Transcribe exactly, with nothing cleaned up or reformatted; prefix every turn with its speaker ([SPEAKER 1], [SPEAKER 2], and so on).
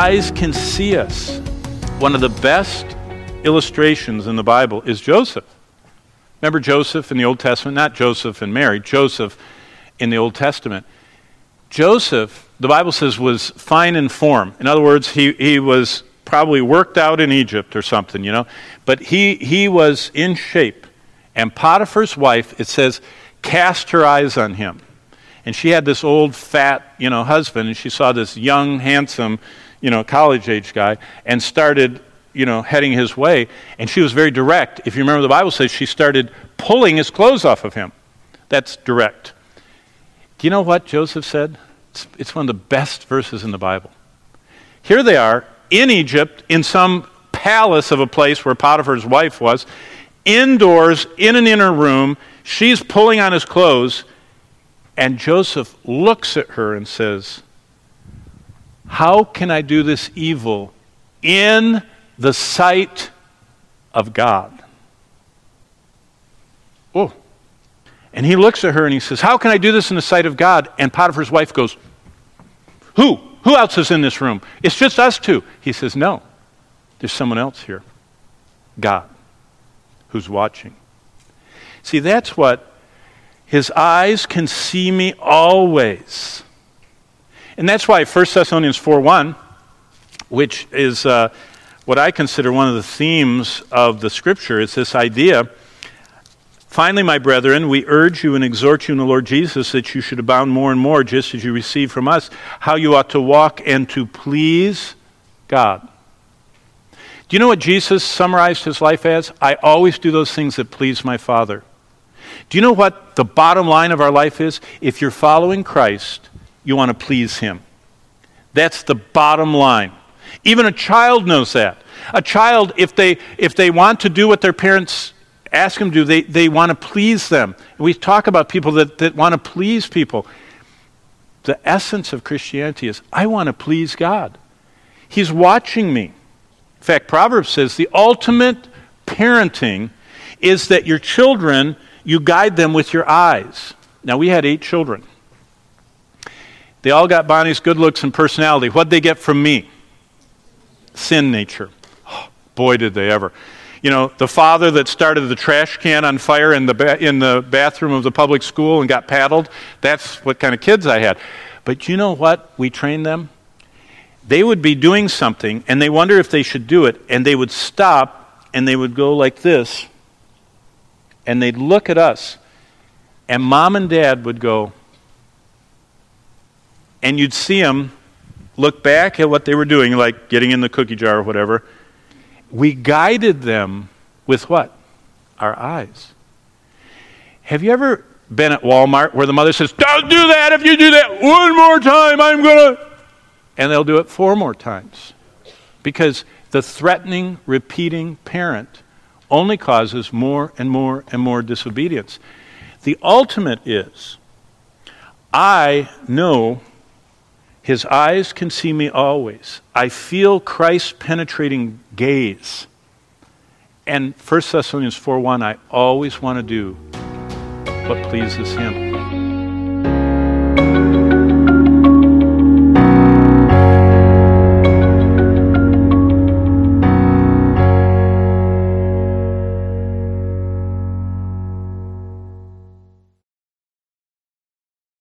[SPEAKER 1] eyes can see us. One of the best illustrations in the Bible is Joseph. Remember Joseph in the Old Testament? Not Joseph and Mary, Joseph in the Old Testament. Joseph, the Bible says, was fine in form. In other words, he, he was probably worked out in Egypt or something, you know. But he, he was in shape. And Potiphar's wife, it says, cast her eyes on him. And she had this old, fat, you know, husband, and she saw this young, handsome, you know, college-age guy, and started, you know, heading his way. And she was very direct. If you remember, the Bible says she started pulling his clothes off of him. That's direct. Do you know what Joseph said? It's, it's one of the best verses in the Bible. Here they are in Egypt, in some palace of a place where Potiphar's wife was, indoors, in an inner room. She's pulling on his clothes. And Joseph looks at her and says, how can I do this evil in the sight of God? Oh. And he looks at her and he says, how can I do this in the sight of God? And Potiphar's wife goes, who? Who else is in this room? It's just us two. He says, no, there's someone else here. God, who's watching. See, that's what his eyes can see me always. And that's why First Thessalonians four one, which is uh, what I consider one of the themes of the Scripture, is this idea. Finally, my brethren, we urge you and exhort you in the Lord Jesus that you should abound more and more, just as you receive from us, how you ought to walk and to please God. Do you know what Jesus summarized his life as? I always do those things that please my Father. Do you know what the bottom line of our life is? If you're following Christ, you want to please him. That's the bottom line. Even a child knows that. A child, if they if they want to do what their parents ask them to do, they, they want to please them. We talk about people that, that want to please people. The essence of Christianity is, I want to please God. He's watching me. In fact, Proverbs says the ultimate parenting is that your children, you guide them with your eyes. Now, we had eight children. They all got Bonnie's good looks and personality. What'd they get from me? Sin nature. Oh, boy, did they ever. You know, the father that started the trash can on fire in the ba- in the bathroom of the public school and got paddled, that's what kind of kids I had. But you know what? We trained them. They would be doing something, and they wonder if they should do it, and they would stop, and they would go like this, and they'd look at us, and mom and dad would go, and you'd see them look back at what they were doing, like getting in the cookie jar or whatever. We guided them with what? Our eyes. Have you ever been at Walmart where the mother says, don't do that, if you do that one more time, I'm going to... And they'll do it four more times. Because the threatening, repeating parent only causes more and more and more disobedience. The ultimate is, I know his eyes can see me always. I feel Christ's penetrating gaze. And First Thessalonians four one, I always want to do what pleases him.